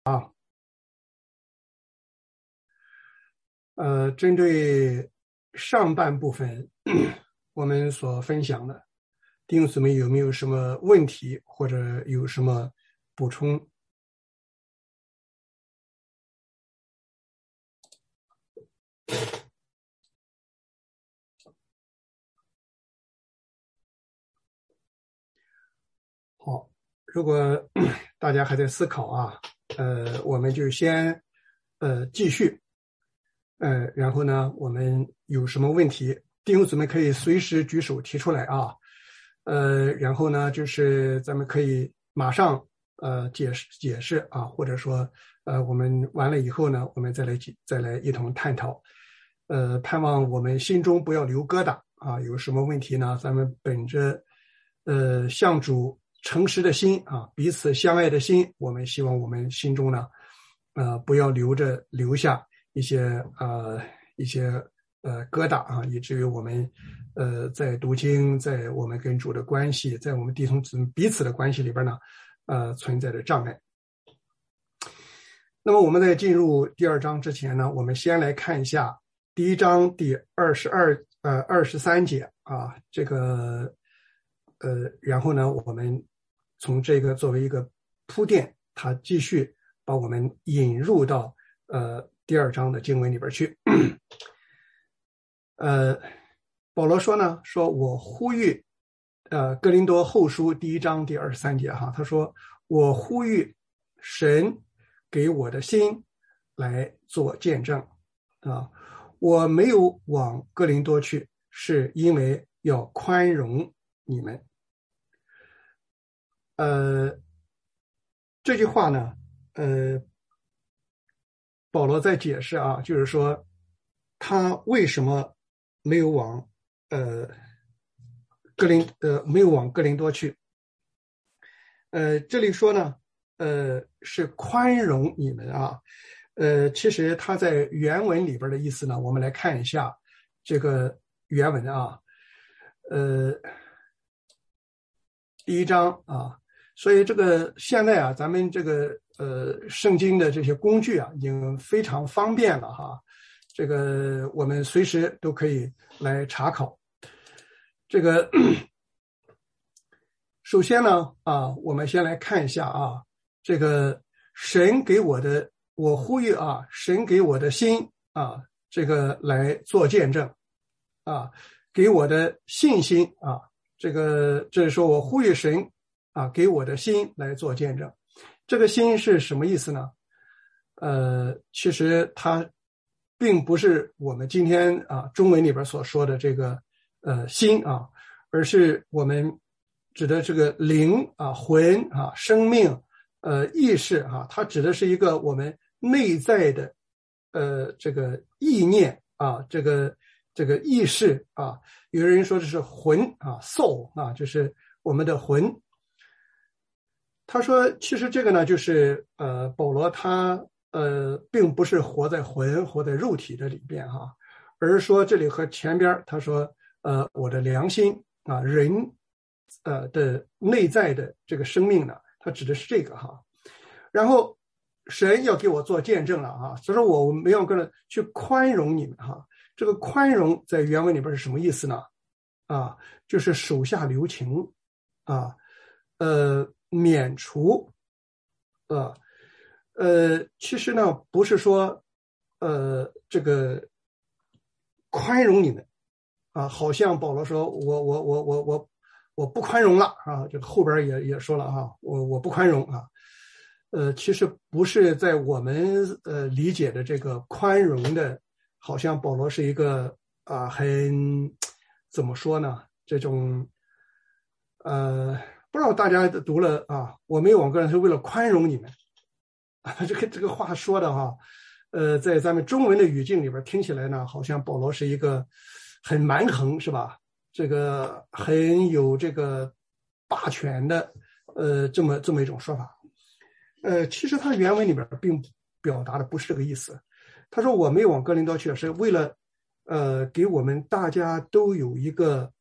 针对上半部分我们所分享的，弟兄姊妹有没有什么问题或者有什么补充？好，如果大家还在思考我们就先继续，然后呢，我们有什么问题，弟兄姊妹可以随时举手提出来啊，然后呢，就是咱们可以马上解释啊，或者说我们完了以后呢，我们再来一同探讨，盼望我们心中不要留疙瘩啊，有什么问题呢，咱们本着向主诚实的心啊，彼此相爱的心，我们希望我们心中呢，不要留下一些疙瘩啊，以至于我们在读经，在我们跟主的关系，在我们弟兄姊妹彼此的关系里边呢，存在着障碍。那么我们在进入第二章之前呢，我们先来看一下第一章第23节啊，这个然后呢，我们从这个作为一个铺垫，它继续把我们引入到第二章的经文里边去。保罗说呢，说我呼吁，哥林多后书第一章第23节哈，他说我呼吁神给我的心来做见证啊，我没有往哥林多去，是因为要宽容你们。这句话呢，保罗在解释啊，就是说他为什么没有往没有往哥林多去。这里说呢，是宽容你们啊。其实他在原文里边的意思呢，我们来看一下这个原文啊，第一章啊，所以这个现在啊，咱们这个圣经的这些工具啊，已经非常方便了哈。这个我们随时都可以来查考。这个首先呢我们先来看一下啊，这个神给我的，我呼吁啊，神给我的心啊，这个来做见证啊，给我的信心啊，这是说我呼吁神啊，给我的心来做见证。这个心是什么意思呢？其实它并不是我们今天中文里边所说的这个心啊，而是我们指的这个灵啊、魂啊、生命、意识啊，它指的是一个我们内在的这个意念啊，这个意识啊，有人说这是魂啊 ，soul 啊，就是我们的魂。他说，其实这个呢，就是保罗他并不是活在魂、活在肉体的里边哈，而是说这里和前边他说我的良心啊，人的内在的这个生命呢，他指的是这个哈。然后神要给我做见证了啊，所以说我没有跟着去宽容你们哈。这个宽容在原文里边是什么意思呢？啊，就是手下留情啊，免除其实呢不是说这个宽容你们啊，好像保罗说我不宽容了啊，这个后边也说了啊，我不宽容啊，其实不是在我们理解的这个宽容的，好像保罗是一个很怎么说呢？这种不知道大家读了啊，我没有往个人是为了宽容你们啊，这个话说的哈，在咱们中文的语境里边听起来呢，好像保罗是一个很蛮横是吧？这个很有这个霸权的这么一种说法。其实他原文里边并表达的不是这个意思。他说我没有往哥林多去，是为了给我们大家都有一个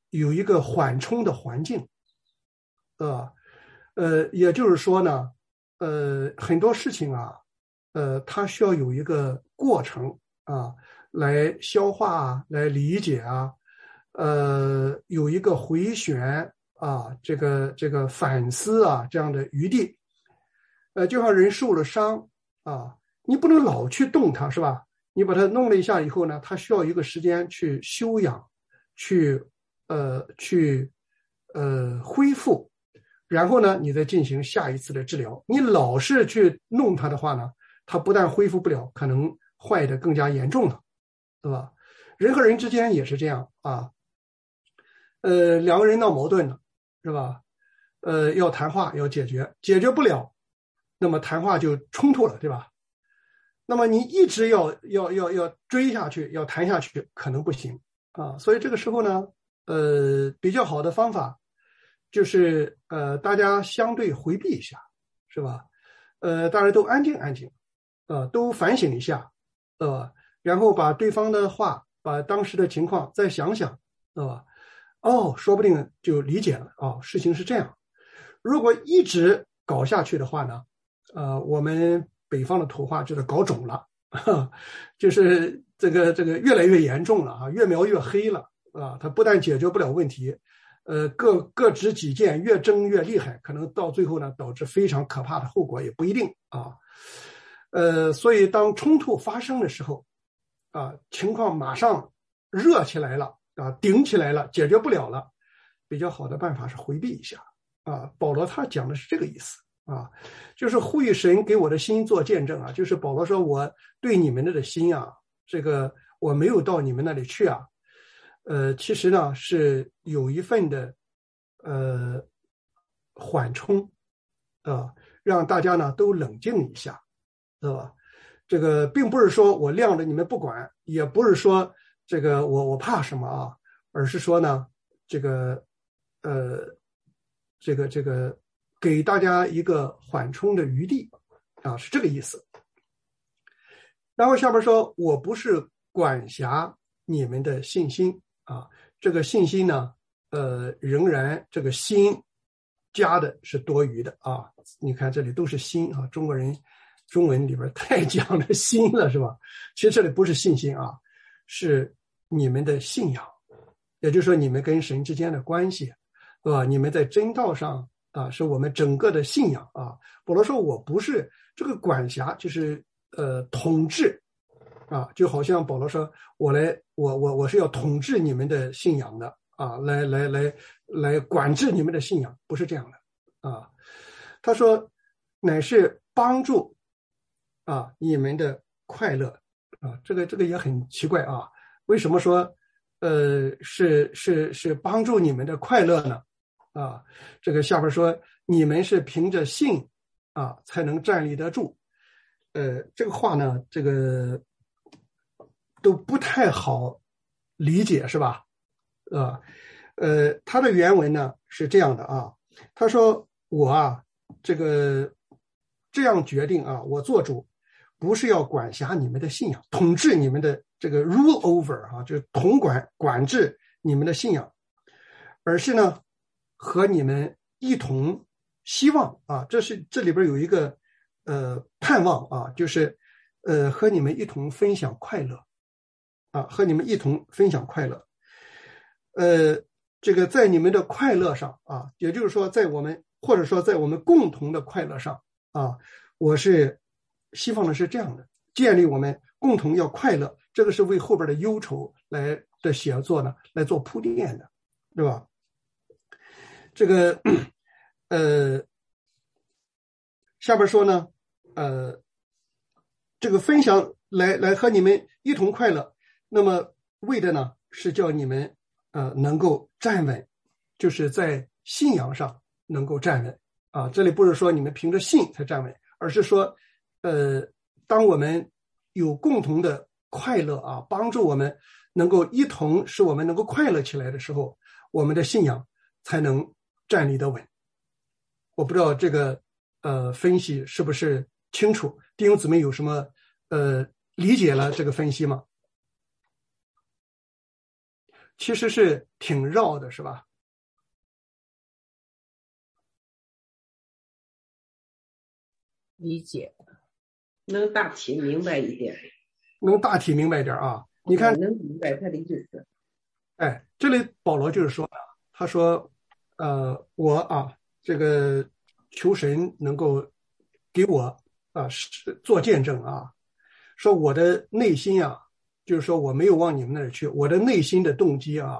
缓冲的环境，也就是说呢， 很多事情啊，它需要有一个过程啊，来消化啊，来理解啊，有一个回旋啊，这个反思啊，这样的余地。就像人受了伤啊，你不能老去动它，是吧？你把它弄了一下以后呢，它需要一个时间去休养，去恢复，然后呢，你再进行下一次的治疗。你老是去弄它的话呢，它不但恢复不了，可能坏的更加严重了，对吧？人和人之间也是这样啊，两个人闹矛盾了，是吧？要谈话，要解决，解决不了，那么谈话就冲突了，对吧？那么你一直要追下去，要谈下去，可能不行啊。所以这个时候呢，比较好的方法就是大家相对回避一下，是吧？大家都安静安静，都反省一下，然后把对方的话，把当时的情况再想想，哦，说不定就理解了哦，事情是这样。如果一直搞下去的话呢，我们北方的土话就是搞肿了，就是这个越来越严重了啊，越描越黑了啊。它不但解决不了问题，各执己见，越争越厉害，可能到最后呢，导致非常可怕的后果也不一定啊。所以当冲突发生的时候，情况马上热起来了啊，顶起来了，解决不了了，比较好的办法是回避一下啊。保罗他讲的是这个意思啊，就是呼吁神给我的心做见证啊，就是保罗说我对你们的心啊，这个我没有到你们那里去啊，其实呢是有一份的缓冲啊，让大家呢都冷静一下，对吧？这个并不是说我晾着你们不管，也不是说这个我怕什么啊，而是说呢，这个这个给大家一个缓冲的余地啊，是这个意思。然后下边说，我不是管辖你们的信心啊，这个信心呢，仍然这个心加的是多余的啊。你看这里都是心啊，中国人中文里边太讲了心了，是吧？其实这里不是信心啊，是你们的信仰，也就是说你们跟神之间的关系，对吧？你们在真道上啊，是我们整个的信仰啊。保罗说，我不是这个管辖，就是统治啊，就好像保罗说，我是要统治你们的信仰的啊，来管制你们的信仰，不是这样的啊。他说，乃是帮助啊你们的快乐啊，这个也很奇怪啊，为什么说是帮助你们的快乐呢？啊，这个下边说你们是凭着信啊才能站立得住，这个话呢，这个都不太好理解，是吧？他的原文呢是这样的啊，他说我啊，这样决定啊，我做主不是要管辖你们的信仰，统治你们的这个 rule over 啊，就是管制你们的信仰，而是呢和你们一同希望啊，这里边有一个盼望啊，就是和你们一同分享快乐啊，和你们一同分享快乐。这个在你们的快乐上啊，也就是说或者说在我们共同的快乐上啊，我是希望的是这样的，建立我们共同要快乐，这个是为后边的忧愁来的写作呢来做铺垫的，对吧？这个下边说呢，这个分享来和你们一同快乐，那么为的呢是叫你们能够站稳，就是在信仰上能够站稳啊。这里不是说你们凭着信才站稳，而是说当我们有共同的快乐啊，帮助我们能够一同使我们能够快乐起来的时候，我们的信仰才能站立得稳。我不知道这个分析是不是清楚，弟兄姊妹有什么理解了这个分析吗？其实是挺绕的，是吧？ 理解， 能大体明白一点。 能大体明白一点啊。你看， 能明白他的意思。 哎，这里保罗就是说呢，他说，我这个求神能够给我做见证啊，说我的内心啊，就是说我没有往你们那儿去，我的内心的动机啊，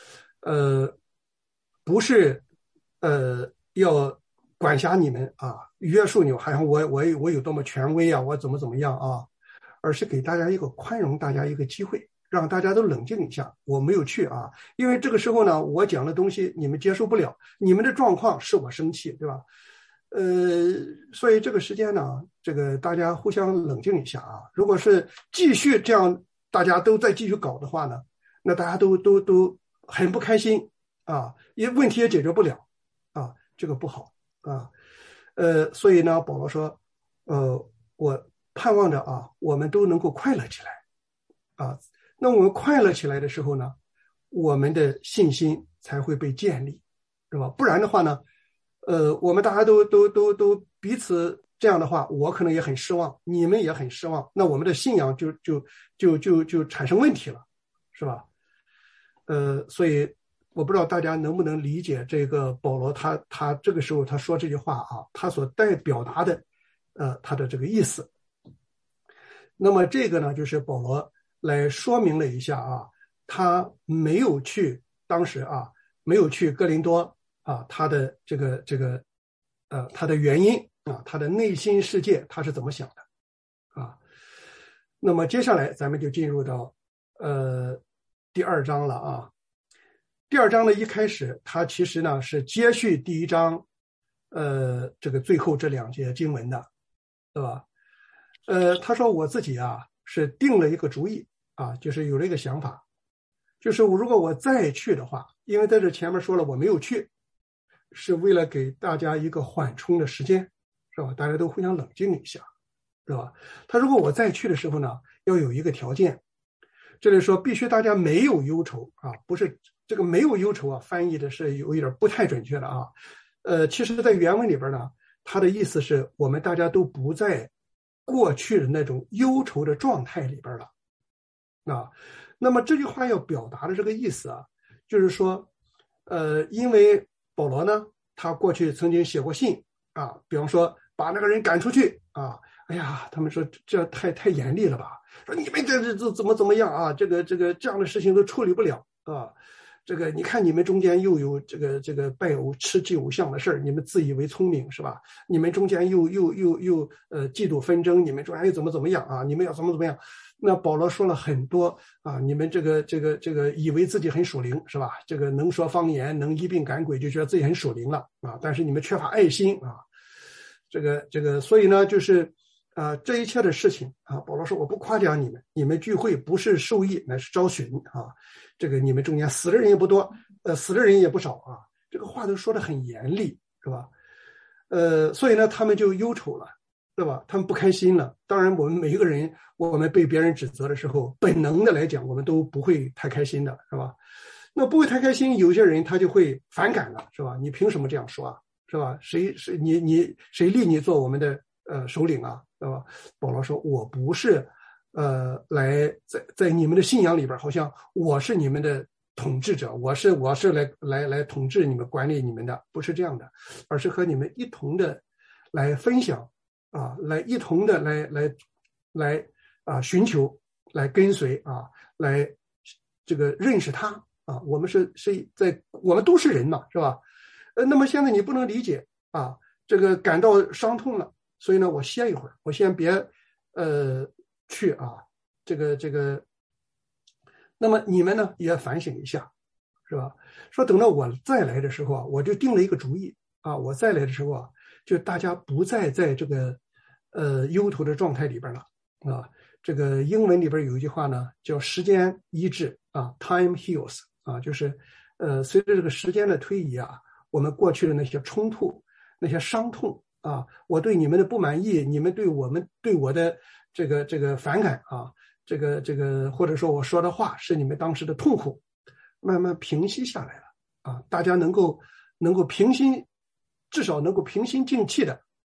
不是要管辖你们啊，约束你，好像我有多么权威啊，我怎么样啊，而是给大家一个宽容大家一个机会，让大家都冷静一下。我没有去啊，因为这个时候呢，我讲的东西你们接受不了，你们的状况使我生气，对吧？所以这个时间呢，这个大家互相冷静一下啊。如果是继续这样，大家都在继续搞的话呢，那大家都很不开心啊，因为问题也解决不了啊，这个不好啊。所以呢，保罗说，我盼望着啊，我们都能够快乐起来啊。那我们快乐起来的时候呢，我们的信心才会被建立，是吧？不然的话呢，我们大家都彼此这样的话，我可能也很失望，你们也很失望，那我们的信仰就产生问题了，是吧？所以我不知道大家能不能理解这个保罗他这个时候他说这句话啊，他所表达的他的这个意思。那么这个呢，就是保罗来说明了一下啊，他没有去当时啊没有去哥林多啊，他的他的原因啊，他的内心世界他是怎么想的啊？那么接下来咱们就进入到第2章了啊。第2章的一开始，它其实呢是接续第1章，这个最后这2节经文的，对吧？他说我自己啊是定了一个主意啊，就是有了一个想法，就是如果我再去的话，因为在这前面说了我没有去，是为了给大家一个缓冲的时间，是吧？大家都互相冷静一下，是吧？他如果我再去的时候呢，要有一个条件，这里说必须大家没有忧愁啊，不是这个没有忧愁啊，翻译的是有一点不太准确的啊。其实在原文里边呢，它的意思是我们大家都不在过去的那种忧愁的状态里边了啊。那么这句话要表达的这个意思啊，就是说因为保罗呢，他过去曾经写过信啊，比方说把那个人赶出去啊，哎呀，他们说这太严厉了吧，说你们这怎么样啊，这样的事情都处理不了啊。这个你看你们中间又有这个拜偶吃祭偶像的事儿，你们自以为聪明是吧？你们中间又嫉妒纷争，你们中间又怎么样啊？你们要怎么样？那保罗说了很多啊，你们这个以为自己很属灵是吧？这个能说方言，能医病赶鬼，就觉得自己很属灵了啊，但是你们缺乏爱心啊，这个，所以呢，就是这一切的事情啊，保罗说我不夸奖你们，你们聚会不是受益，乃是招寻啊。这个你们中间死的人也不多，死的人也不少啊。这个话都说得很严厉，是吧？所以呢，他们就忧愁了，对吧？他们不开心了。当然，我们每一个人，我们被别人指责的时候，本能的来讲，我们都不会太开心的，是吧？那不会太开心，有些人他就会反感了，是吧？你凭什么这样说啊？是吧？谁立你做我们的首领啊？对吧？保罗说，我不是来在你们的信仰里边，好像我是你们的统治者，我是来统治你们、管理你们的，不是这样的，而是和你们一同的来分享啊，来一同的来寻求，来跟随啊，来这个认识他啊。我们我们都是人嘛，是吧？那么现在你不能理解啊，这个感到伤痛了，所以呢，我歇一会儿，我先别去啊，这个，那么你们呢也反省一下，是吧？说等到我再来的时候啊，我就定了一个主意啊，我再来的时候啊，就大家不再在这个忧愁的状态里边了啊。这个英文里边有一句话呢，叫时间医治啊 ，time heals 啊，就是随着这个时间的推移啊，我们过去的那些冲突、那些伤痛啊，我对你们的不满意，你们对我的这个反感啊，这个或者说我说的话是你们当时的痛苦，慢慢平息下来了啊，大家能够平心，至少能够平心静气的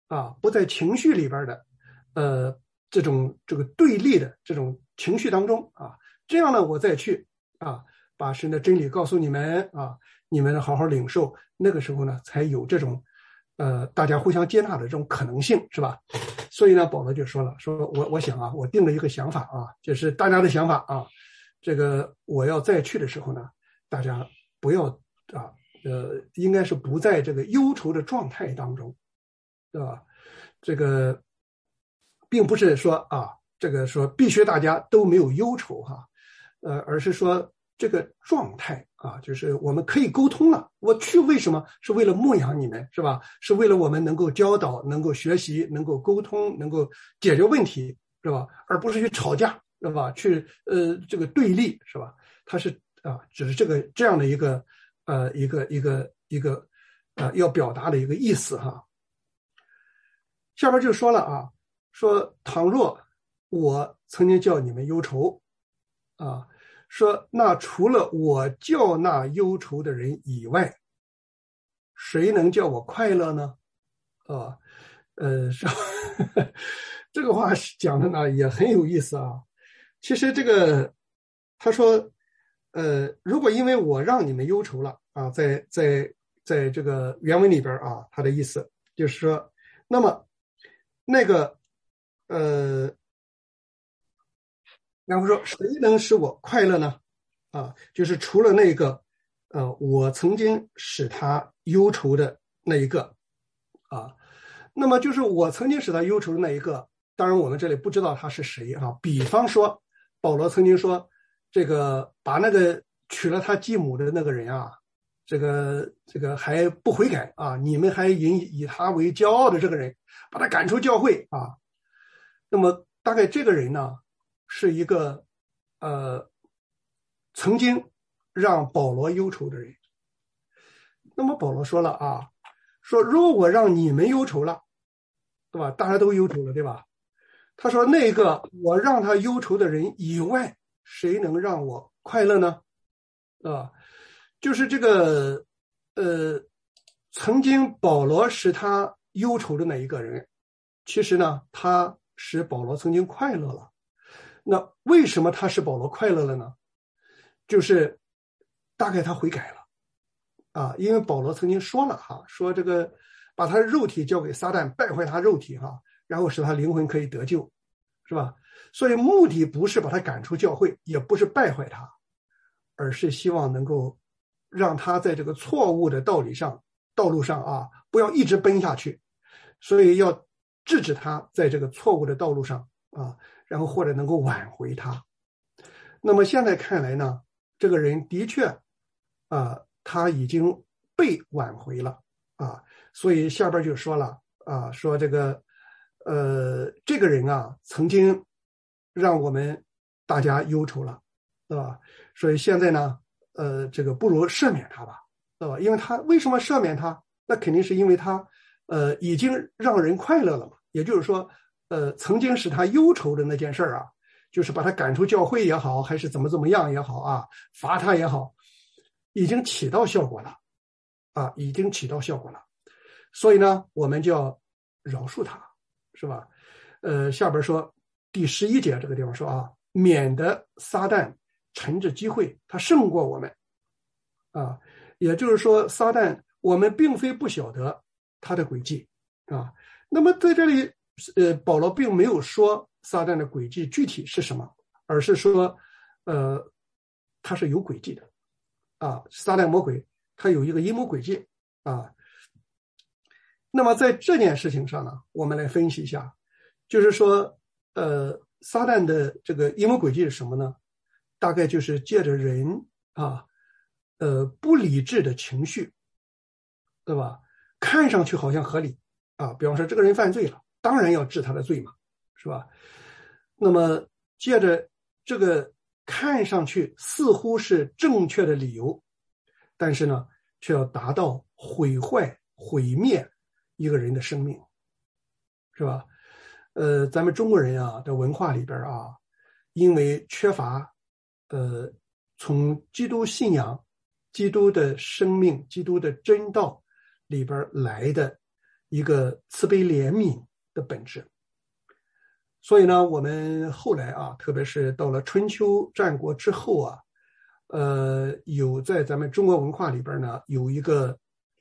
不在情绪里边的这个对立的这种情绪当中这样呢我再去把神的真理告诉你们你们好好领受，那个时候呢才有这种大家互相接纳的这种可能性，是吧？所以呢保罗就说了，说我想我定了一个想法就是大家的想法这个我要再去的时候呢，大家不要应该是不在这个忧愁的状态当中，对吧？这个并不是说这个说必须大家都没有忧愁而是说这个状态就是我们可以沟通了。我去为什么？是为了牧养你们，是吧？是为了我们能够教导，能够学习，能够沟通，能够解决问题，是吧？而不是去吵架，是吧？去这个对立，是吧？它是只是这样的一个要表达的一个意思下边就说了说倘若我曾经叫你们忧愁说那除了我叫那忧愁的人以外，谁能叫我快乐呢？这个话讲的呢也很有意思其实这个他说如果因为我让你们忧愁了在这个原文里边他的意思就是说，那么那个然后说谁能使我快乐呢？就是除了那个我曾经使他忧愁的那一个那么就是我曾经使他忧愁的那一个，当然我们这里不知道他是谁比方说保罗曾经说这个把那个娶了他继母的那个人这个还不悔改你们还以他为骄傲的这个人，把他赶出教会那么大概这个人呢是一个曾经让保罗忧愁的人。那么保罗说了说如果我让你们忧愁了，对吧？大家都忧愁了，对吧？他说那个我让他忧愁的人以外，谁能让我快乐呢？就是这个曾经保罗使他忧愁的那一个人，其实呢他使保罗曾经快乐了。那为什么他使保罗快乐了呢？就是大概他悔改了因为保罗曾经说了说这个把他的肉体交给撒旦，败坏他肉体然后使他灵魂可以得救，是吧？所以目的不是把他赶出教会，也不是败坏他，而是希望能够让他在这个错误的道路上不要一直奔下去，所以要制止他在这个错误的道路上然后或者能够挽回他。那么现在看来呢，这个人的确他已经被挽回了所以下边就说了说这个这个人曾经让我们大家忧愁了，对吧？所以现在呢这个不如赦免他吧，对吧？因为他为什么赦免他？那肯定是因为他已经让人快乐了嘛。也就是说曾经使他忧愁的那件事就是把他赶出教会也好，还是怎么样也好罚他也好，已经起到效果了已经起到效果了。所以呢我们就要饶恕他，是吧？下边说第11节这个地方说免得撒旦趁着机会他胜过我们也就是说撒旦我们并非不晓得他的诡计那么在这里保罗并没有说撒旦的诡计具体是什么，而是说他是有诡计的撒旦魔鬼他有一个阴谋诡计那么在这件事情上呢，我们来分析一下，就是说撒旦的这个阴谋诡计是什么呢？大概就是借着人不理智的情绪，对吧？看上去好像合理比方说这个人犯罪了，当然要治他的罪嘛，是吧？那么借着这个看上去似乎是正确的理由，但是呢却要达到毁坏毁灭一个人的生命，是吧？咱们中国人的文化里边因为缺乏从基督信仰基督的生命基督的真道里边来的一个慈悲怜悯的本质。所以呢，我们后来啊，特别是到了春秋战国之后啊，有在咱们中国文化里边呢，有一个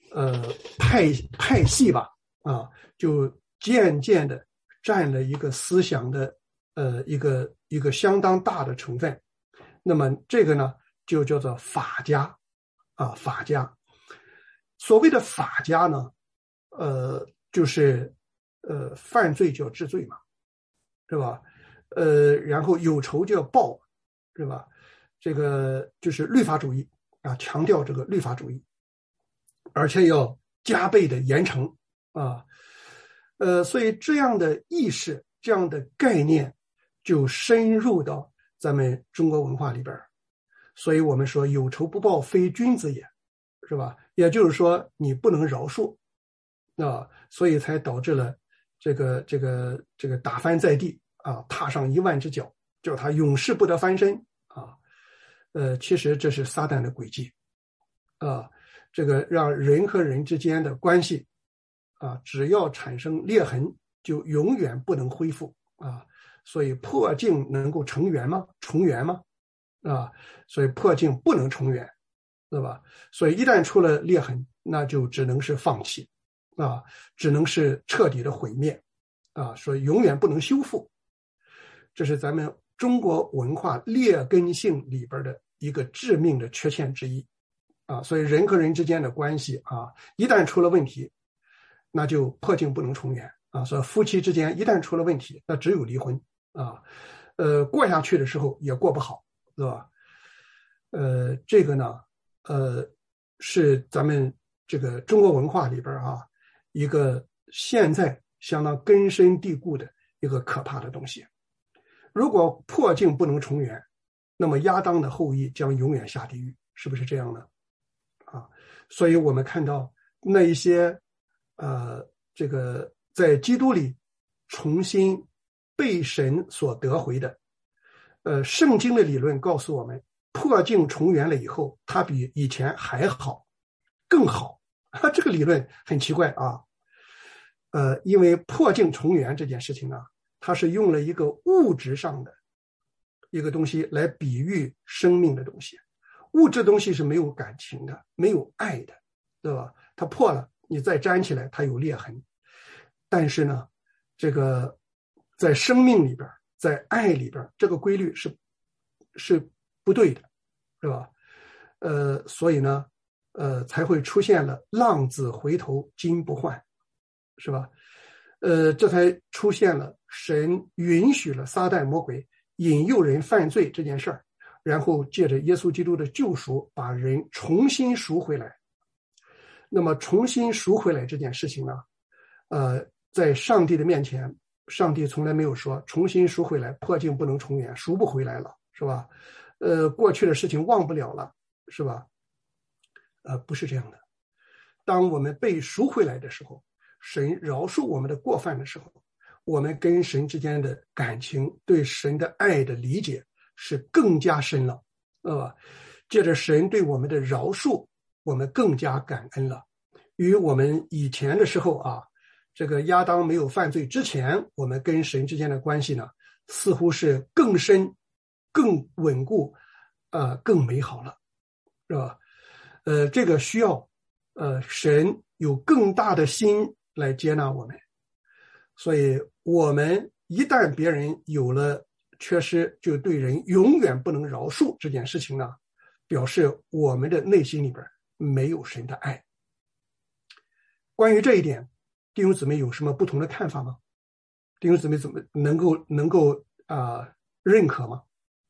派系吧，啊，就渐渐的占了一个思想的一个相当大的成分。那么这个呢，就叫做法家啊，法家。所谓的法家呢，就是犯罪就要治罪嘛，是吧？然后有仇就要报，是吧？这个就是律法主义啊，强调这个律法主义，而且要加倍的严惩啊。所以这样的意识、这样的概念就深入到咱们中国文化里边。所以我们说有仇不报非君子也，是吧？也就是说你不能饶恕啊，所以才导致了这个打翻在地啊，踏上10000只脚，叫他永世不得翻身啊。其实这是撒旦的诡计啊，这个让人和人之间的关系啊，只要产生裂痕，就永远不能恢复啊。所以破镜能够重圆吗？啊，所以破镜不能重圆，对吧？所以一旦出了裂痕，那就只能是放弃啊，只能是彻底的毁灭啊，所以永远不能修复。这是咱们中国文化劣根性里边的一个致命的缺陷之一啊。所以人和人之间的关系啊，一旦出了问题，那就破镜不能重圆啊。所以夫妻之间一旦出了问题，那只有离婚啊。过下去的时候也过不好，是吧？这个呢，是咱们这个中国文化里边啊，一个现在相当根深蒂固的一个可怕的东西。如果破镜不能重圆，那么亚当的后裔将永远下地狱，是不是这样呢？啊，所以我们看到那一些这个在基督里重新被神所得回的，圣经的理论告诉我们，破镜重圆了以后，它比以前还好，更好。这个理论很奇怪啊，因为破镜重圆这件事情呢，它是用了一个物质上的一个东西来比喻生命的东西。物质东西是没有感情的，没有爱的，对吧？它破了，你再粘起来，它有裂痕。但是呢，这个在生命里边，在爱里边，这个规律是不对的，是吧？所以呢，才会出现了浪子回头金不换，是吧？这才出现了神允许了撒旦魔鬼引诱人犯罪这件事儿，然后借着耶稣基督的救赎，把人重新赎回来。那么重新赎回来这件事情呢，在上帝的面前，上帝从来没有说重新赎回来，破镜不能重圆，赎不回来了，是吧？过去的事情忘不了了，是吧？不是这样的。当我们被赎回来的时候，神饶恕我们的过犯的时候，我们跟神之间的感情，对神的爱的理解是更加深了，借着神对我们的饶恕，我们更加感恩了。与我们以前的时候啊，这个亚当没有犯罪之前，我们跟神之间的关系呢，似乎是更深、更稳固，更美好了，是吧？这个需要神有更大的心来接纳我们。所以我们一旦别人有了缺失，就对人永远不能饶恕这件事情呢，表示我们的内心里边没有神的爱。关于这一点，弟兄姊妹有什么不同的看法吗？弟兄姊妹怎么能够认可吗？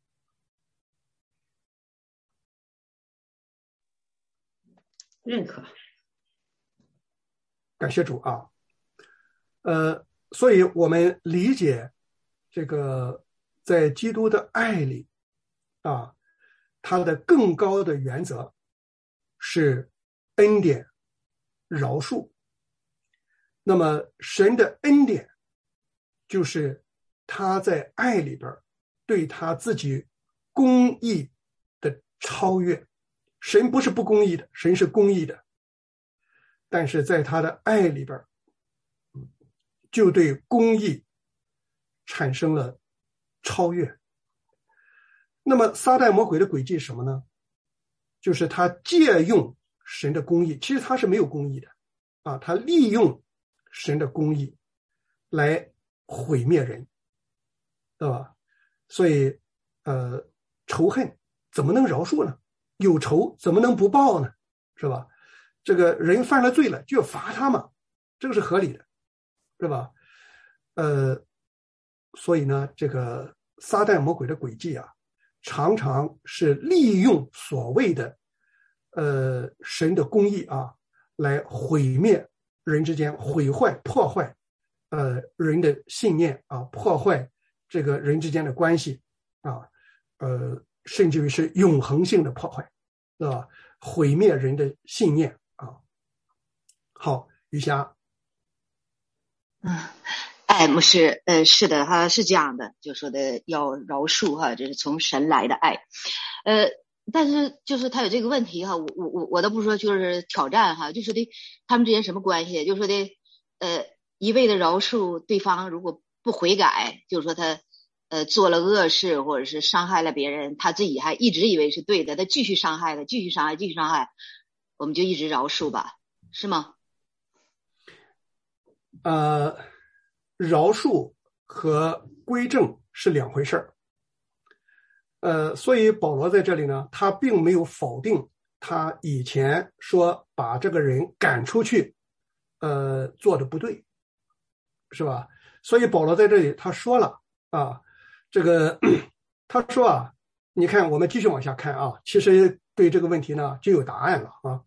认可。 感谢主啊。所以我们理解这个在基督的爱里啊，它的更高的原则是恩典、饶恕。那么神的恩典就是他在爱里边对他自己公义的超越。神不是不公义的，神是公义的，但是在他的爱里边就对公义产生了超越。那么撒旦魔鬼的诡计是什么呢？就是他借用神的公义，其实他是没有公义的啊，他利用神的公义来毁灭人，对吧？所以仇恨怎么能饶恕呢？有仇怎么能不报呢？是吧？这个人犯了罪了就要罚他嘛，这个是合理的，是吧？所以呢，这个撒旦魔鬼的诡计啊，常常是利用所谓的神的公义啊，来毁灭人之间，毁坏破坏人的信念啊，破坏这个人之间的关系啊，甚至于是永恒性的破坏，对吧？毁灭人的信念啊。好，余霞。 牧师，是的哈，是这样的，就说的要饶恕哈，这是从神来的爱，但是就是他有这个问题哈，我倒不说就是挑战哈，就说的他们之间什么关系？就说的一味的饶恕对方，如果不悔改，就是说他做了恶事或者是伤害了别人，他自己还一直以为是对的，他继续伤害了，继续伤害，继续伤害，我们就一直饶恕吧，是吗？ 饶恕和归正是两回事儿。所以保罗在这里呢，他并没有否定他以前说把这个人赶出去，做的不对，是吧？所以保罗在这里他说了啊，这个他说啊，你看我们继续往下看啊，其实对这个问题呢就有答案了啊。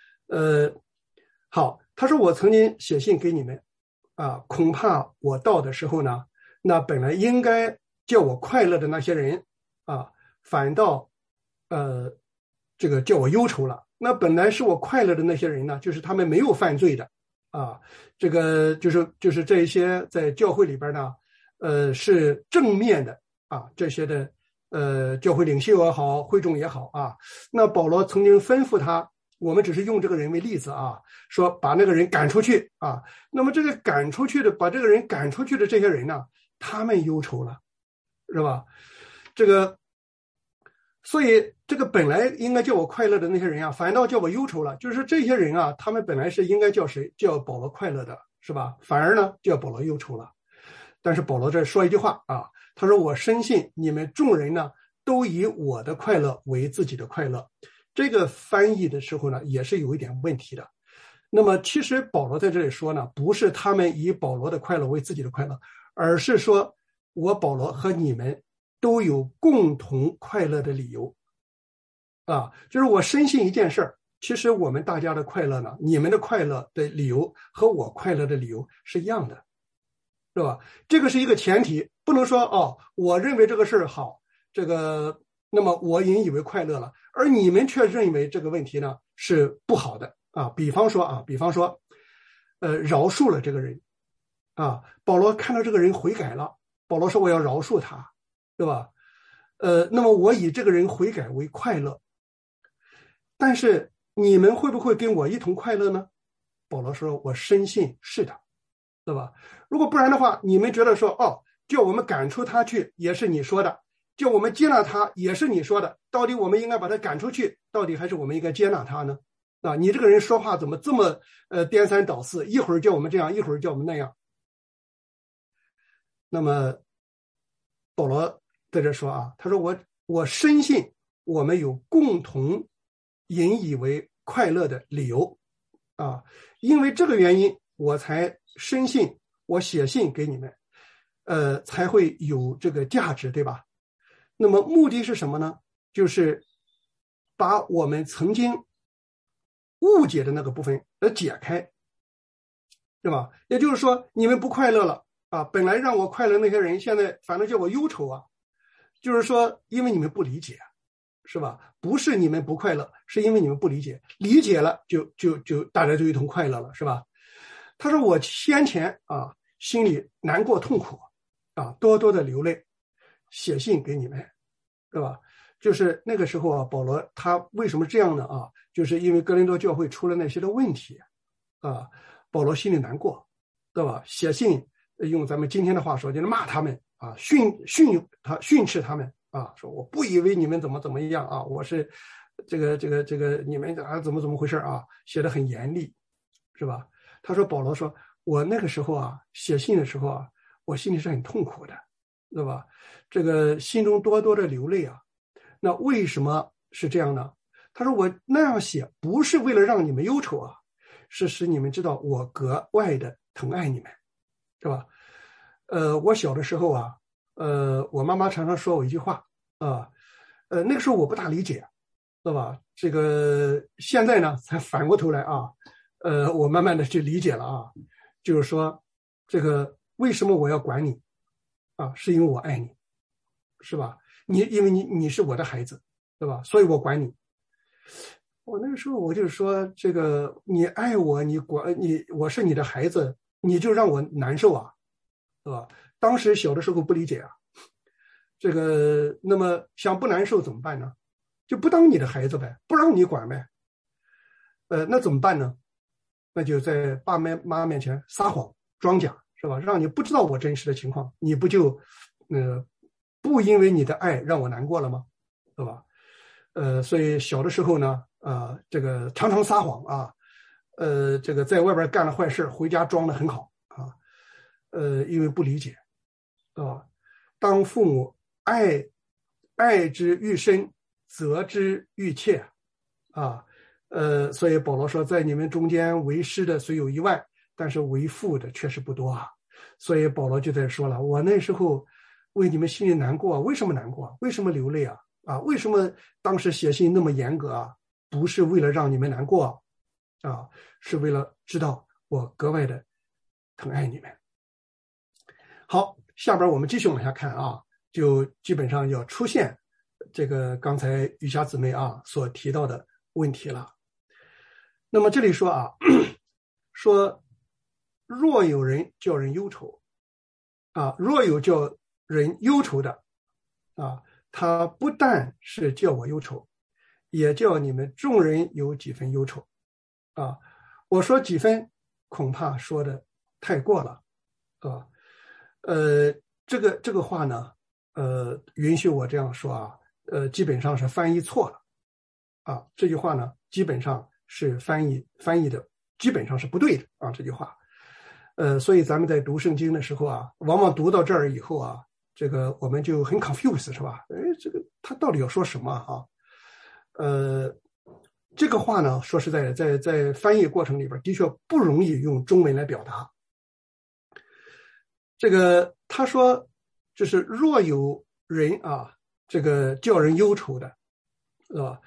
好，他说我曾经写信给你们啊，恐怕我到的时候呢，那本来应该叫我快乐的那些人啊，反倒这个叫我忧愁了。那本来是我快乐的那些人呢，就是他们没有犯罪的啊，这个就是这一些在教会里边呢，是正面的啊，这些的教会领袖也好，会众也好啊。那保罗曾经吩咐他，我们只是用这个人为例子啊，说把那个人赶出去啊。那么这个赶出去的，把这个人赶出去的这些人呢，他们忧愁了，是吧？这个，所以这个本来应该叫我快乐的那些人啊，反倒叫我忧愁了。就是这些人啊，他们本来是应该叫谁？叫保罗快乐的，是吧？反而呢，叫保罗忧愁了。但是保罗这说一句话啊，他说：“我深信你们众人呢，都以我的快乐为自己的快乐。”这个翻译的时候呢，也是有一点问题的。那么其实保罗在这里说呢，不是他们以保罗的快乐为自己的快乐，而是说我保罗和你们都有共同快乐的理由啊，就是我深信一件事儿，其实我们大家的快乐呢，你们的快乐的理由和我快乐的理由是一样的，是吧？这个是一个前提，不能说哦，我认为这个事儿好，这个那么我引以为快乐了，而你们却认为这个问题呢是不好的啊。比方说，饶恕了这个人啊，保罗看到这个人悔改了，保罗说我要饶恕他，对吧？那么我以这个人悔改为快乐，但是你们会不会跟我一同快乐呢？保罗说我深信是的，对吧？如果不然的话，你们觉得说哦，叫我们赶出他去也是你说的，叫我们接纳他也是你说的，到底我们应该把他赶出去，到底还是我们应该接纳他呢？啊，你这个人说话怎么这么颠三倒四，一会儿叫我们这样，一会儿叫我们那样。那么保罗在这说啊，他说我深信我们有共同引以为快乐的理由啊，因为这个原因我才深信我写信给你们才会有这个价值，对吧？那么目的是什么呢？就是把我们曾经误解的那个部分解开，对吧？也就是说你们不快乐了啊，本来让我快乐那些人现在反正叫我忧愁啊，就是说因为你们不理解，是吧？不是你们不快乐，是因为你们不理解，理解了就大家就一同快乐了，是吧？他说我先前啊心里难过痛苦啊，多多的流泪，写信给你们，是吧？就是那个时候啊，保罗他为什么这样呢啊？就是因为哥林多教会出了那些的问题啊，保罗心里难过，对吧？写信用咱们今天的话说，就是骂他们啊，训斥他们啊，说我不以为你们怎么样啊，我是这个你们啊怎么回事啊，写得很严厉，是吧？他说保罗说，我那个时候啊写信的时候啊，我心里是很痛苦的，对吧？这个心中多的流泪啊。那为什么是这样呢？他说我那样写不是为了让你们忧愁啊，是使你们知道我格外的疼爱你们，是吧？我小的时候啊，我妈妈常常说我一句话啊，那个时候我不大理解，对吧？这个现在呢才反过头来啊，我慢慢的去理解了啊，就是说这个为什么我要管你啊？是因为我爱你，是吧？因为你是我的孩子，对吧？所以我管你。我那个时候我就说，这个你爱我，你管你，我是你的孩子，你就让我难受啊，对吧？当时小的时候不理解啊，这个那么想不难受怎么办呢？就不当你的孩子呗，不让你管呗。那怎么办呢？那就在爸妈面前撒谎装假，是吧？让你不知道我真实的情况，你不就不因为你的爱让我难过了吗？对吧？所以小的时候呢，这个常常撒谎啊，这个在外边干了坏事，回家装得很好啊，因为不理解，啊，当父母爱之愈深，责之愈切，啊，所以保罗说，在你们中间为师的虽有10000，但是为父的确实不多啊。所以保罗就在说了，我那时候为你们心里难过，为什么难过？为什么流泪啊？啊，为什么当时写信那么严格啊？不是为了让你们难过啊，是为了知道我格外的疼爱你们。好，下边我们继续往下看啊，就基本上要出现这个刚才雨霞姊妹啊所提到的问题了。那么这里说啊，说若有人叫人忧愁啊，若有叫人忧愁的啊，他不但是叫我忧愁，也叫你们众人有几分忧愁啊。我说几分恐怕说的太过了啊。这个话呢，允许我这样说啊，基本上是翻译错了啊。这句话呢，基本上是翻译的基本上是不对的啊。这句话，所以咱们在读圣经的时候啊，往往读到这儿以后啊，这个我们就很 confused 是吧？这个他到底要说什么啊？这个话呢，说实在的，在翻译过程里边的确不容易用中文来表达。这个他说，就是若有人啊，这个叫人忧愁的，是吧？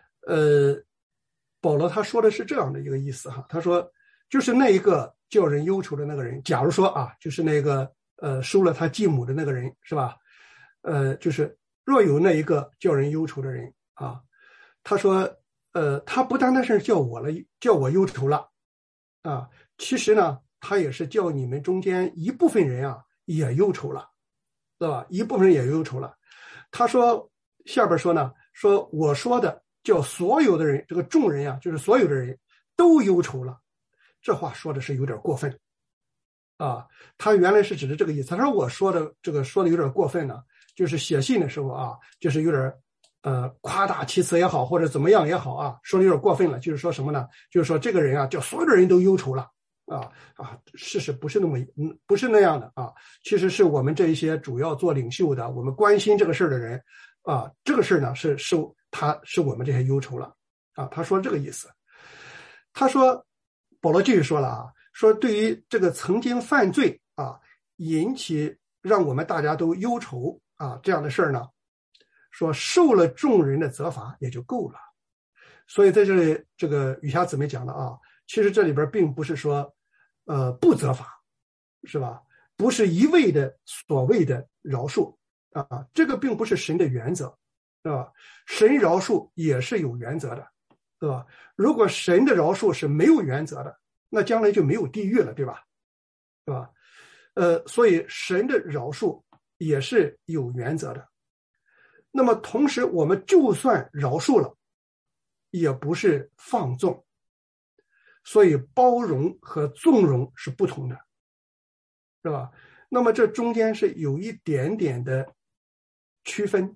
保罗他说的是这样的一个意思哈，他说就是那一个叫人忧愁的那个人，假如说啊，就是那个收了他继母的那个人，是吧？就是若有那一个叫人忧愁的人啊，他说他不单单是叫我忧愁了啊，其实呢，他也是叫你们中间一部分人啊也忧愁了，对吧？一部分人也忧愁了。他说下边说呢，说我说的叫所有的人，这个众人啊，就是所有的人都忧愁了。这话说的是有点过分啊。他原来是指的这个意思。他说我说的这个说的有点过分呢，就是写信的时候啊，就是有点夸大其词也好，或者怎么样也好啊，说的有点过分了。就是说什么呢？就是说这个人啊，叫所有的人都忧愁了。事实不是那样的啊。其实是我们这一些主要做领袖的，我们关心这个事儿的人啊，这个事儿呢是我们这些忧愁了啊。他说这个意思。他说保罗继续说了啊，说对于这个曾经犯罪啊，引起让我们大家都忧愁啊这样的事儿呢，说受了众人的责罚也就够了。所以在这里这个雨霞姊妹讲的啊，其实这里边并不是说不责罚，是吧？不是一味的所谓的饶恕啊，这个并不是神的原则，是吧？神饶恕也是有原则的，对吧？如果神的饶恕是没有原则的，那将来就没有地狱了，对吧？对吧？所以神的饶恕也是有原则的。那么同时我们就算饶恕了，也不是放纵，所以包容和纵容是不同的是吧？那么这中间是有一点点的区分，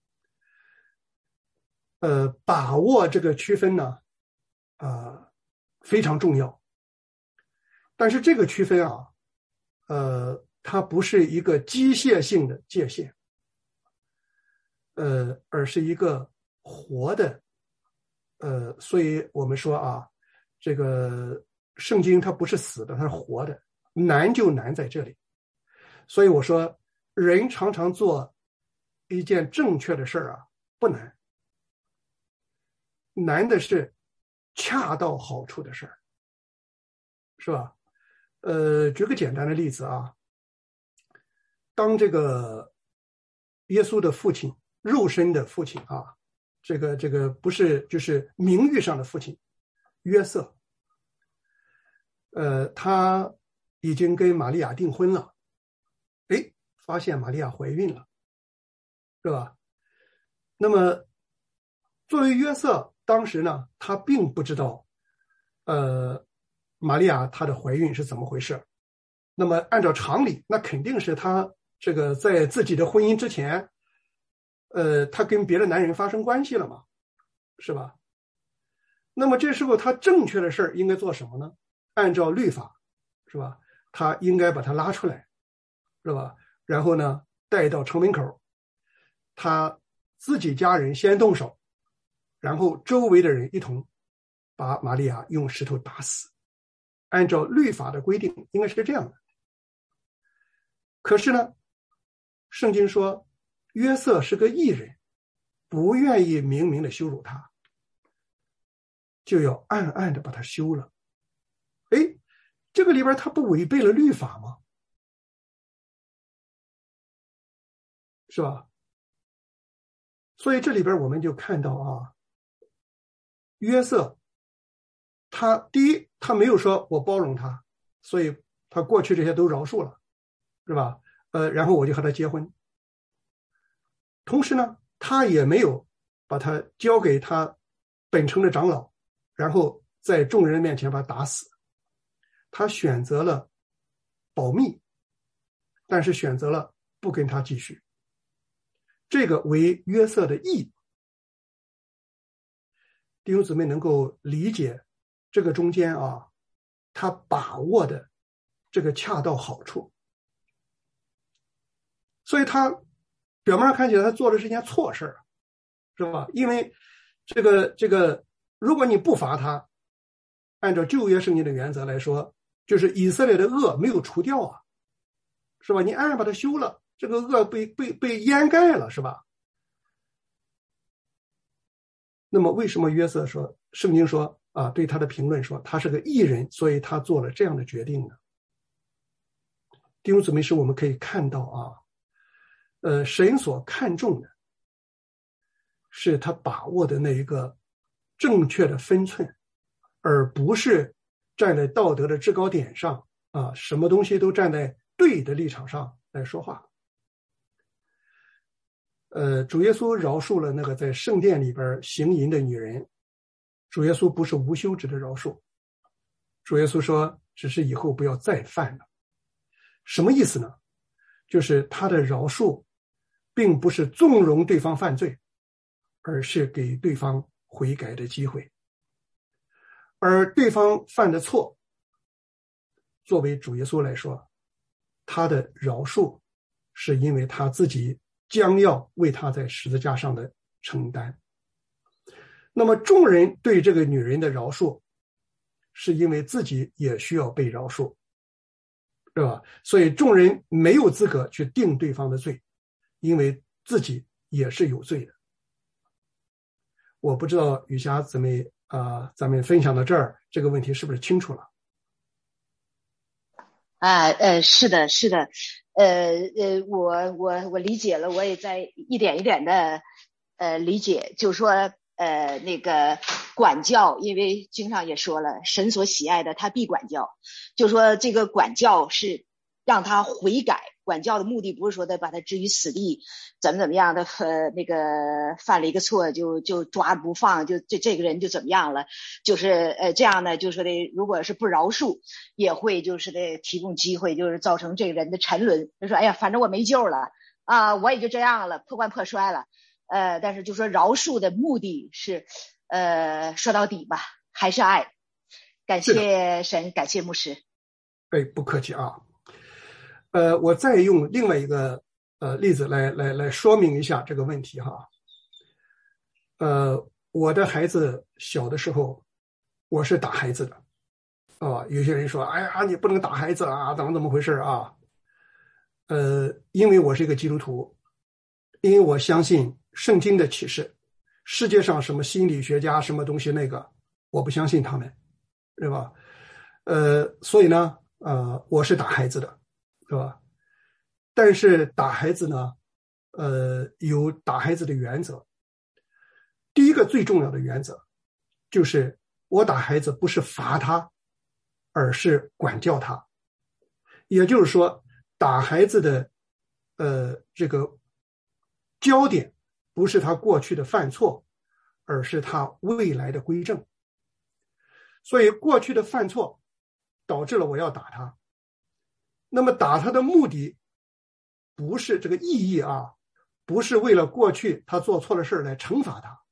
把握这个区分呢，非常重要。但是这个区分啊，它不是一个机械性的界限，而是一个活的，所以我们说啊，这个圣经它不是死的，它是活的，难就难在这里。所以我说，人常常做一件正确的事儿啊，不难，难的是恰到好处的事儿，是吧？举个简单的例子啊，当这个耶稣的父亲，肉身的父亲啊，这个不是就是名誉上的父亲约瑟，他已经跟玛利亚订婚了，发现玛利亚怀孕了，是吧？那么作为约瑟，当时呢，他并不知道玛利亚她的怀孕是怎么回事。那么按照常理，那肯定是他这个在自己的婚姻之前，他跟别的男人发生关系了嘛，是吧？那么这时候他正确的事儿应该做什么呢？按照律法，是吧？他应该把他拉出来，是吧？然后呢，带到城门口，他自己家人先动手，然后周围的人一同把玛利亚用石头打死。按照律法的规定，应该是这样的。可是呢，圣经说约瑟是个义人，不愿意明明的羞辱他，就要暗暗的把他休了。这个里边他不违背了律法吗？是吧？所以这里边我们就看到啊，约瑟他第一，他没有说我包容他，所以他过去这些都饶恕了，是吧？然后我就和他结婚。同时呢，他也没有把他交给他本城的长老，然后在众人面前把他打死。他选择了保密，但是选择了不跟他继续。这个为约瑟的义。弟兄姊妹能够理解这个中间啊，他把握的这个恰到好处。所以他表面上看起来他做的是一件错事，是吧？因为这个如果你不罚他，按照旧约圣经的原则来说，就是以色列的恶没有除掉啊，是吧？你暗暗把它休了，这个恶被掩盖了，是吧？那么为什么约瑟说，圣经说啊，对他的评论说他是个义人，所以他做了这样的决定呢？弟兄姊妹，是我们可以看到啊，神所看重的是他把握的那一个正确的分寸，而不是站在道德的制高点上啊，什么东西都站在对的立场上来说话。主耶稣饶恕了那个在圣殿里边行淫的女人，主耶稣不是无休止的饶恕，主耶稣说只是以后不要再犯了。什么意思呢？就是他的饶恕并不是纵容对方犯罪，而是给对方悔改的机会。而对方犯的错，作为主耶稣来说，他的饶恕是因为他自己将要为他在十字架上的承担。那么众人对这个女人的饶恕，是因为自己也需要被饶恕，是吧？所以众人没有资格去定对方的罪，因为自己也是有罪的。我不知道雨霞姊妹咱们分享到这儿，这个问题是不是清楚了？ 是的，是的，我理解了，我也在一点一点的理解，就是说那个管教，因为经上也说了，神所喜爱的他必管教，就说这个管教是让他悔改， 管教的目的不是说的把他置于死地，怎么样的，那个犯了一个错就抓不放，就这个人就怎么样了，就是这样呢，就是的，如果是不饶恕，也会就是的提供机会，就是造成这个人的沉沦，就说哎呀，反正我没救了啊，我也就这样了，破罐破摔了，但是就说饶恕的目的是，说到底吧，还是爱。感谢神，感谢牧师。 哎，不客气啊。我再用另外一个例子来说明一下这个问题哈。我的孩子小的时候，我是打孩子的，有些人说，哎呀，你不能打孩子啊，怎么回事啊？因为我是一个基督徒，因为我相信圣经的启示，世界上什么心理学家什么东西那个，我不相信他们，对吧？所以呢，我是打孩子的，是吧？但是打孩子呢，有打孩子的原则。第一个最重要的原则，就是我打孩子不是罚他，而是管教他。也就是说，打孩子的这个焦点不是他过去的犯错，而是他未来的归正。所以过去的犯错导致了我要打他，那么打他的目的不是这个意义啊，不是为了过去他做错了事来惩罚他，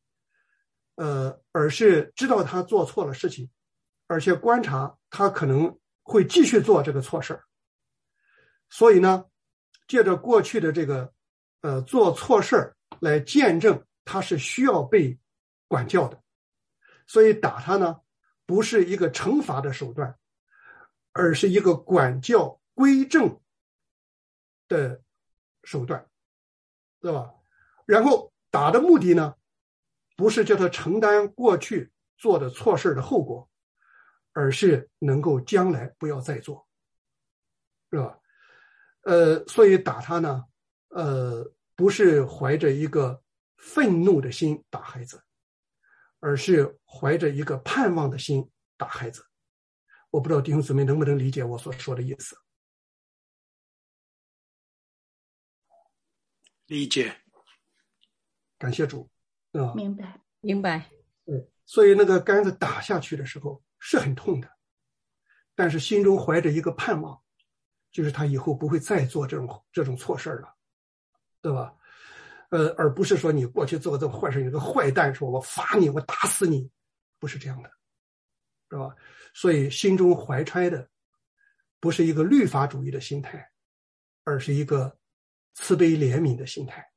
而是知道他做错了事情，而且观察他可能会继续做这个错事儿。所以呢，借着过去的这个做错事儿来见证他是需要被管教的。所以打他呢，不是一个惩罚的手段，而是一个管教归正的手段，对吧？然后打的目的呢，不是叫他承担过去做的错事的后果，而是能够将来不要再做，是吧？所以打他呢，不是怀着一个愤怒的心打孩子，而是怀着一个盼望的心打孩子。我不知道弟兄姊妹能不能理解我所说的意思？ 理解， 感谢主啊！ 明白。 对，所以那个杆子打下去的时候是很痛的，但是心中怀着一个盼望，就是他以后不会再做这种错事了，对吧？而不是说你过去做这种坏事，有个坏蛋说我罚你，我打死你，不是这样的，是吧？所以心中怀揣的不是一个律法主义的心态，而是一个慈悲怜悯的心态。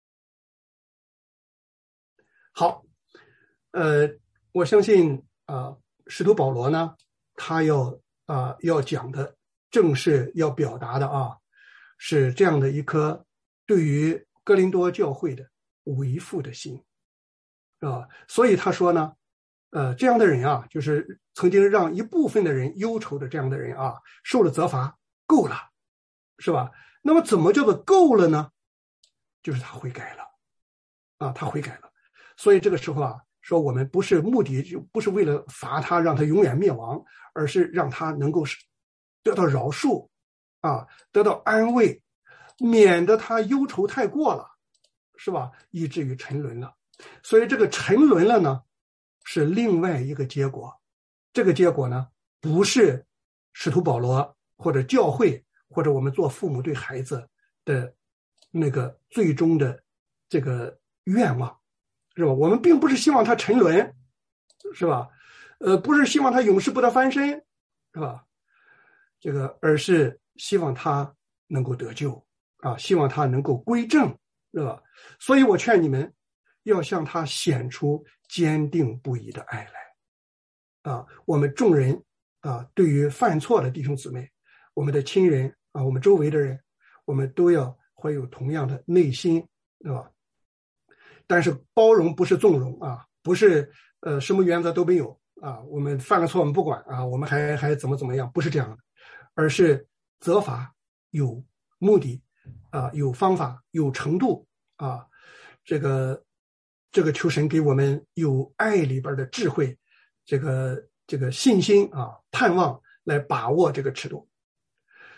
好，我相信使徒保罗呢，他要讲的正是要表达的是这样的一颗对于哥林多教会的为父的心，所以他说呢，这样的人就是曾经让一部分的人忧愁的这样的人受了责罚，够了，是吧？那么怎么叫做够了呢？就是他悔改了他悔改了。所以这个时候说我们不是目的，就不是为了罚他让他永远灭亡，而是让他能够得到饶恕得到安慰，免得他忧愁太过了，是吧？以至于沉沦了。所以这个沉沦了呢，是另外一个结果。这个结果呢，不是使徒保罗或者教会或者我们做父母对孩子的那个最终的这个愿望，是吧？我们并不是希望他沉沦，是吧？不是希望他永世不得翻身，是吧？这个而是希望他能够得救希望他能够归正，是吧？所以我劝你们要向他显出坚定不移的爱来我们众人对于犯错的弟兄姊妹，我们的亲人我们周围的人，我们都要怀有同样的内心，对吧？但是包容不是纵容不是什么原则都没有我们犯了错我们不管我们还怎么样，不是这样的，而是责罚有目的有方法有程度这个求神给我们有爱里边的智慧，这个信心盼望来把握这个尺度。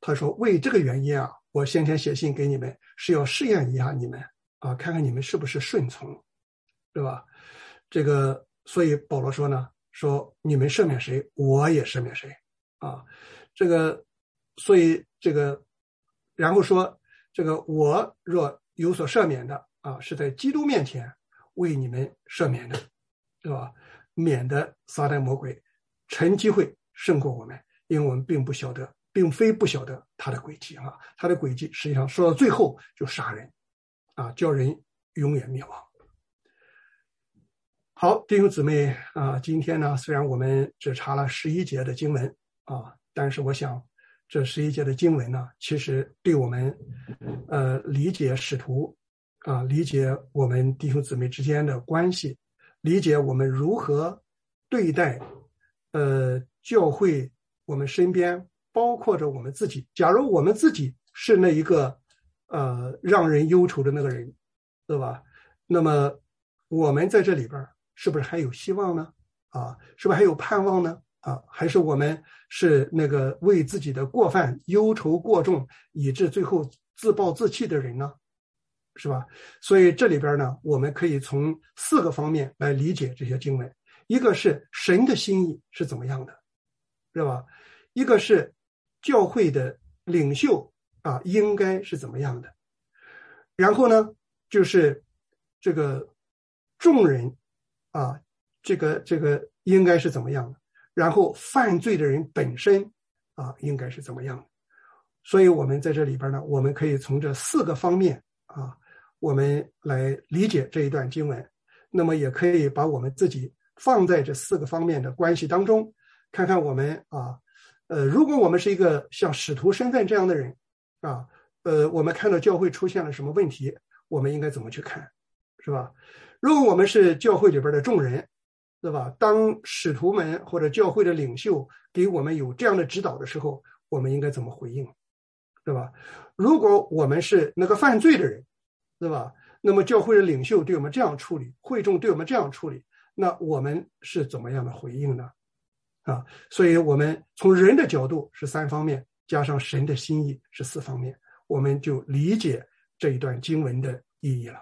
他说为这个原因啊，我先前写信给你们是要试验一下你们啊，看看你们是不是顺从，对吧？这个所以保罗说呢，说你们赦免谁，我也赦免谁啊。这个所以这个然后说这个我若有所赦免的啊，是在基督面前为你们赦免的，对吧？免得撒旦魔鬼趁机会胜过我们，因为我们并非不晓得他的诡计啊，他的诡计实际上说到最后就杀人啊，叫人永远灭亡。好，弟兄姊妹啊，今天呢，虽然我们只查了11节的经文啊，但是我想这11节的经文呢，其实对我们理解使徒啊，理解我们弟兄姊妹之间的关系，理解我们如何对待教会，我们身边包括着我们自己。假如我们自己是那一个让人忧愁的那个人，对吧？那么我们在这里边是不是还有希望呢？啊，是不是还有盼望呢？啊，还是我们是那个为自己的过犯忧愁过重，以致最后自暴自弃的人呢？是吧？所以这里边呢，我们可以从4个方面来理解这些经文。一个是神的心意是怎么样的，是吧？一个是教会的领袖啊，应该是怎么样的。然后呢，就是这个众人啊，这个应该是怎么样的。然后犯罪的人本身啊，应该是怎么样的。所以我们在这里边呢，我们可以从这4个方面啊，我们来理解这一段经文。那么也可以把我们自己放在这4个方面的关系当中，看看我们啊，如果我们是一个像使徒身份这样的人啊，我们看到教会出现了什么问题，我们应该怎么去看，是吧？如果我们是教会里边的众人，对吧？当使徒们或者教会的领袖给我们有这样的指导的时候，我们应该怎么回应，对吧？如果我们是那个犯罪的人，对吧？那么教会的领袖对我们这样处理，会众对我们这样处理，那我们是怎么样的回应呢？啊，所以我们从人的角度是3方面，加上神的心意是4方面，我们就理解这一段经文的意义了。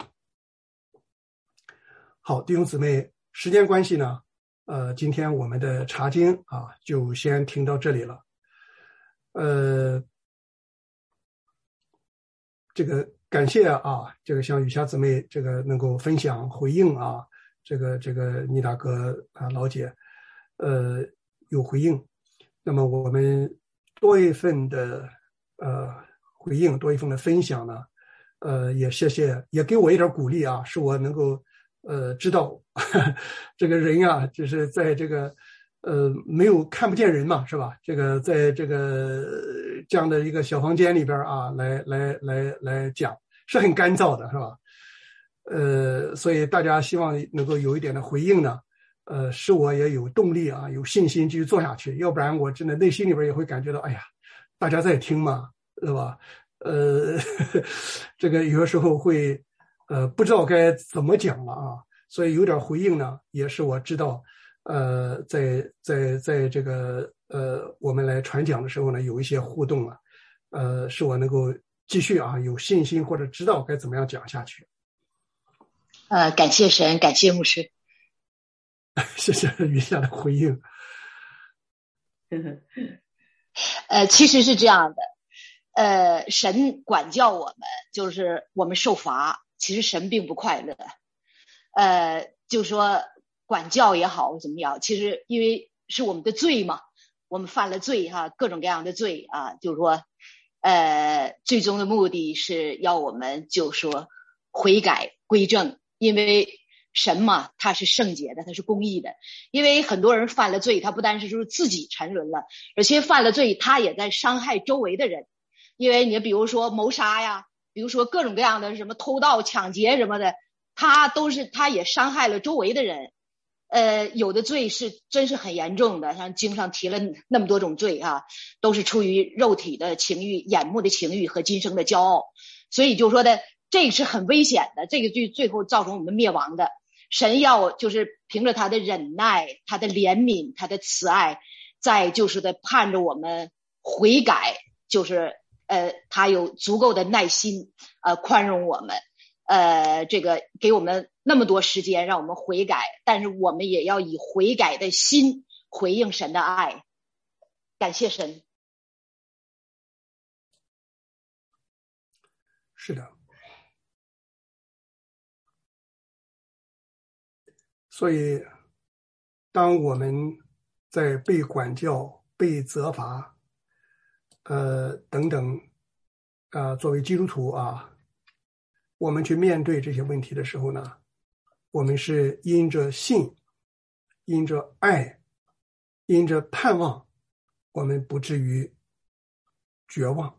好，弟兄姊妹，时间关系呢，今天我们的查经啊，就先停到这里了。这个感谢啊，这个像雨霞姊妹这个能够分享回应啊，这个倪大哥啊老姐，有回应。那么我们多一份的回应，多一份的分享呢，也谢谢，也给我一点鼓励啊，使我能够知道这个人啊，就是在这个没有看不见人嘛，是吧？这个在这样的一个小房间里边啊，来讲是很干燥的，是吧？所以大家希望能够有一点的回应呢，使我也有动力啊，有信心继续做下去。要不然我真的内心里边也会感觉到，哎呀，大家在听嘛，对吧？这个有的时候会不知道该怎么讲了啊，所以有点回应呢，也是我知道，在这个我们来传讲的时候呢，有一些互动啊，使我能够继续啊有信心或者知道该怎么样讲下去。 感谢神，感谢牧师。 谢谢余下的回应。 其实是这样的，神管教我们，就是我们受罚，其实神并不快乐。就说管教也好怎么样，其实因为是我们的罪嘛，我们犯了罪哈，各种各样的罪啊，就是说最终的目的是要我们就说悔改归正，因为神嘛，他是圣洁的，他是公义的。因为很多人犯了罪，他不单是就是自己沉沦了，而且犯了罪他也在伤害周围的人。因为你比如说谋杀呀，比如说各种各样的什么偷盗抢劫什么的，他也伤害了周围的人。有的罪是真是很严重的，像经上提了那么多种罪啊，都是出于肉体的情欲、眼目的情欲和今生的骄傲。所以就说的这个是很危险的，这个就最后造成我们灭亡的。神要就是凭着他的忍耐、他的怜悯、他的慈爱，在就是的盼着我们悔改， 就是他有足够的耐心宽容我们，这个给我们那么多时间让我们悔改，但是我们也要以悔改的心回应神的爱。感谢神。 是的，所以当我们在被管教、被责罚等等作为基督徒我们去面对这些问题的时候呢，我们是因着信，因着爱，因着盼望，我们不至于绝望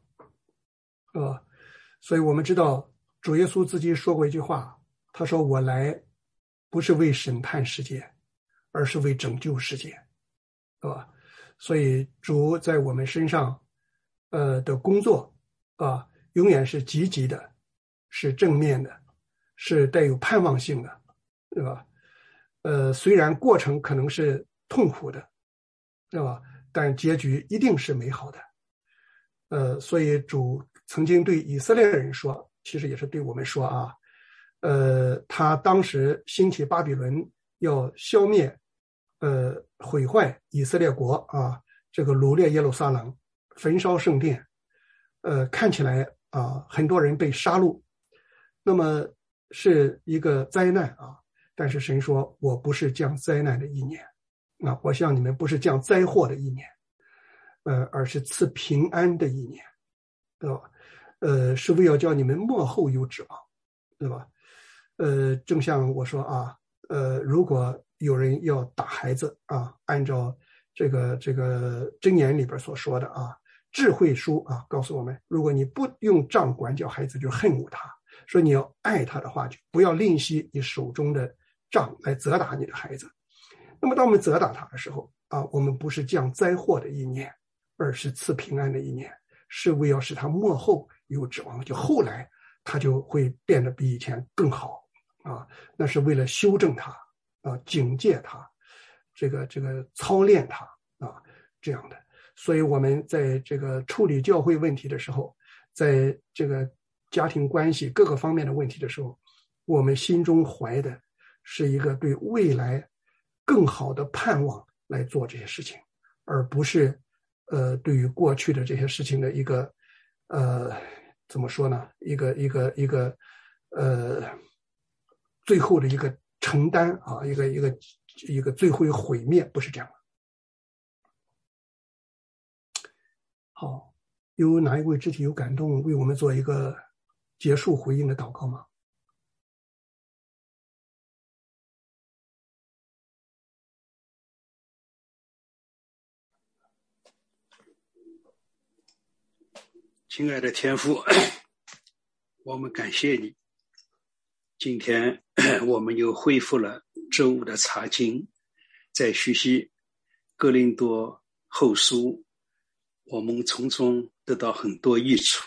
所以我们知道主耶稣自己说过一句话，他说我来不是为审判世界，而是为拯救世界，所以主在我们身上的工作永远是积极的，是正面的，是带有盼望性的，对吧？虽然过程可能是痛苦的，对吧？但结局一定是美好的。所以主曾经对以色列人说，其实也是对我们说他当时兴起巴比伦要消灭毁坏以色列国这个掳掠耶路撒冷，焚烧圣殿，看起来很多人被杀戮，那么是一个灾难但是神说我不是降灾难的意念我向你们不是降灾祸的意念而是赐平安的意念，对吧？是为要叫你们末后有指望，对吧？正像我说如果有人要打孩子按照这个箴言里边所说的智慧书告诉我们，如果你不用杖管教孩子，就恨恶他，说你要爱他的话，就不要吝惜你手中的杖来责打你的孩子。那么当我们责打他的时候我们不是降灾祸的意念，而是赐平安的意念，是为要使他幕后有指望，就后来他就会变得比以前更好那是为了修正他警戒他，这个操练他这样的。所以我们在这个处理教会问题的时候，在这个家庭关系各个方面的问题的时候，我们心中怀的是一个对未来更好的盼望来做这些事情，而不是对于过去的这些事情的一个怎么说呢，一个最后的一个承担一个最后毁灭，不是这样的。好，有哪一位肢体有感动为我们做一个结束回应的祷告吗？ 亲爱的天父，我们感谢你，今天我们又恢复了周五的查经，在学习哥林多后书，我们从中得到很多益处。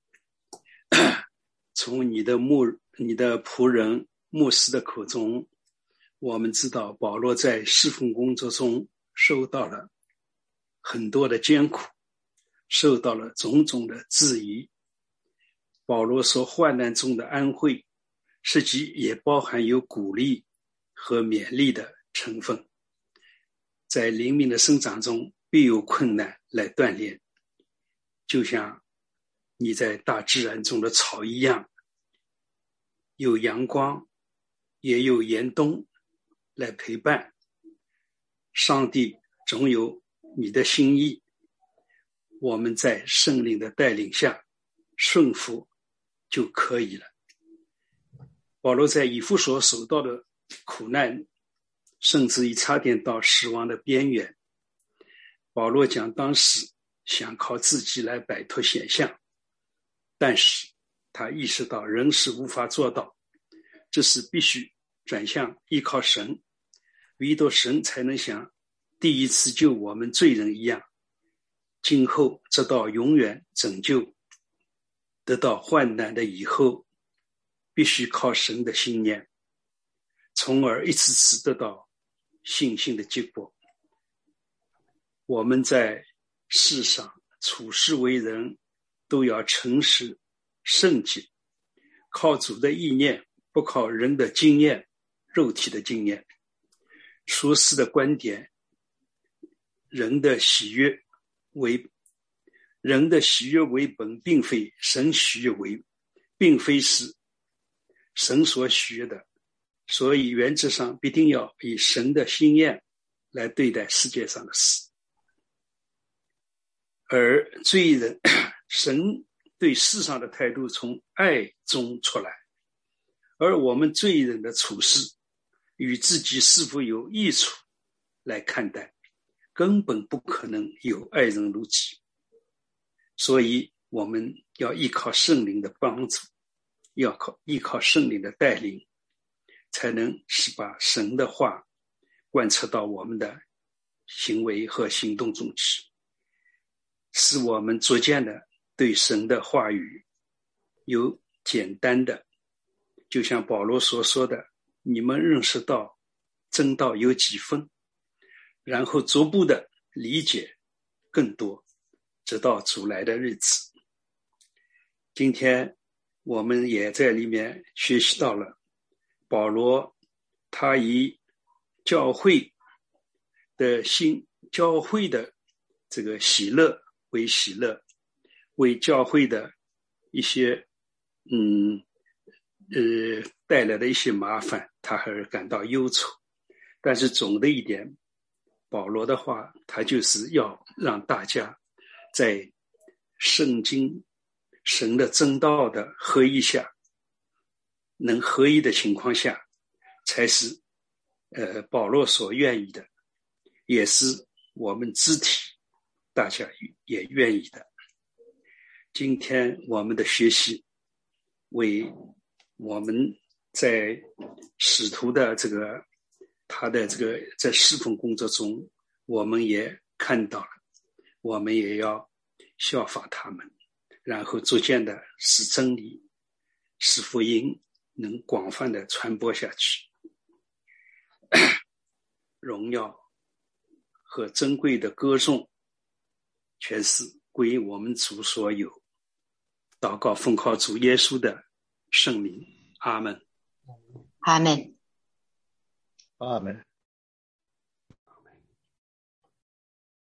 从你的仆人牧师的口中，我们知道保罗在侍奉工作中受到了很多的艰苦，受到了种种的质疑。保罗说患难中的安慰，实际也包含有鼓励和勉励的成分。在灵命的生长中必有困难来锻炼，就像你在大自然中的草一样，有阳光也有严冬来陪伴。上帝总有你的心意，我们在圣灵的带领下顺服就可以了。保罗在以弗所受到的苦难，甚至于差点到死亡的边缘。保罗讲当时想靠自己来摆脱险象，但是他意识到人是无法做到，这是必须转向依靠神，唯独神才能像第一次救我们罪人一样，今后直到永远拯救。得到患难的以后，必须靠神的信念，从而一次次得到信心的结果。我们在世上处事为人都要诚实圣洁，靠主的意念，不靠人的经验，肉体的经验。说事的观点，人的喜悦为本，并非神喜悦为，并非是神所喜悦的，所以原则上必定要以神的心愿来对待世界上的事。而罪人，神对世上的态度从爱中出来，而我们罪人的处事与自己是否有益处来看待，根本不可能有爱人如己。所以我们要依靠圣灵的帮助，依靠圣灵的带领，才能是把神的话贯彻到我们的行为和行动中去，使我们逐渐的对神的话语有简单的，就像保罗所说的，你们认识到真道有几分，然后逐步的理解更多，直到主来的日子。今天我们也在里面学习到了保罗，他以教会的这个喜乐为喜乐，为教会的一些带来的一些麻烦，他还是感到忧愁。但是总的一点，保罗的话，他就是要让大家在圣经神的真道的合一下，能合一的情况下，才是保罗所愿意的，也是我们肢体大家也愿意的。今天我们的学习为我们在使徒的他的在侍奉工作中，我们也看到了，我们也要效法他们，然后逐渐的使真理使福音能广泛的传播下去。荣耀和珍贵的歌颂全是归我们主所有。祷告奉靠主耶稣的圣名，阿们。 阿们。 阿们。